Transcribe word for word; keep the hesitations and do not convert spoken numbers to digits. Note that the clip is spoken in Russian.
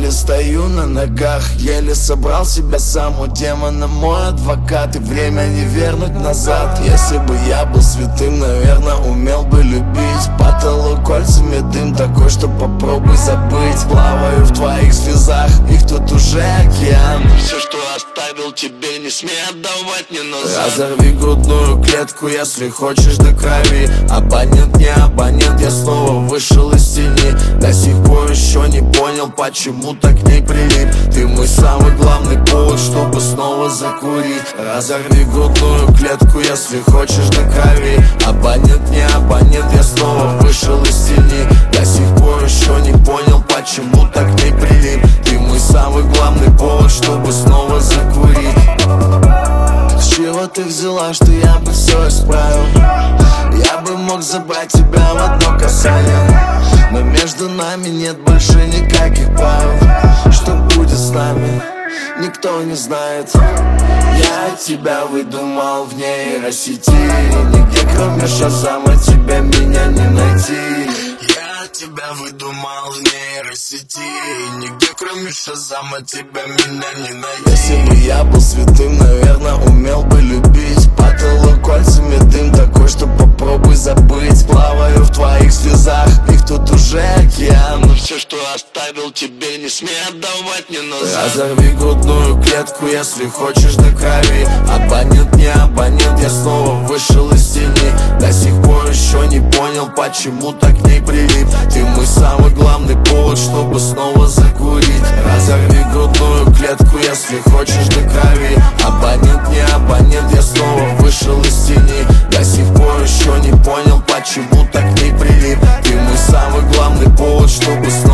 еле стою на ногах, еле собрал себя сам. У демона мой адвокат, и время не вернуть назад. Если бы я был святым, наверное, умел бы любить. Потолок кольцами дым такой, что попробуй забыть. Плаваю в твоих слезах, их тут уже океан. Все, что оставил тебе, не смей отдавать мне назад. Разорви грудную клетку, если хочешь, до крови. Абонент, не абонент, я снова вышел из тени. До сих пор еще не понял, почему так к ней прилип. Ты мой самый главный повод, чтобы снова закурить. Разорви грудную клетку, если хочешь, до крови. Абонент, не абонент, я снова вышел из тени. До сих пор еще не понял, почему так к ней прилип. Ты мой самый главный повод, чтобы снова закурить. С чего ты взяла, что я бы все исправил? Я бы мог забрать тебя в одно касание, но между нами нет больше никаких правил. Что будет с нами, никто не знает. Я тебя выдумал в нейросети. Нигде кроме Шазама тебя меня не найти. Я тебя выдумал в нейросети. Нигде кроме Шазама тебя меня не найти. Если бы я был святым, наверное, умел бы любить. Потолок кольцами дым такой, что попробуй забыть. Плаваю в твоих слезах, их тут уже океан. Но все, что оставил тебе, не смей отдавать мне назад. Разорви грудную клетку, если хочешь, до крови. Абонент, не абонент, я снова вышел из тени. До сих пор еще не понял, почему так к ней прилип. Ты мой самый главный повод, чтобы снова закурить. Разорви грудную клетку, если хочешь, до крови. Абонент, не абонент, я снова вышел из тени. До сих пор еще не понял, почему так к ней прилип. Ты мой самый главный повод, чтобы снова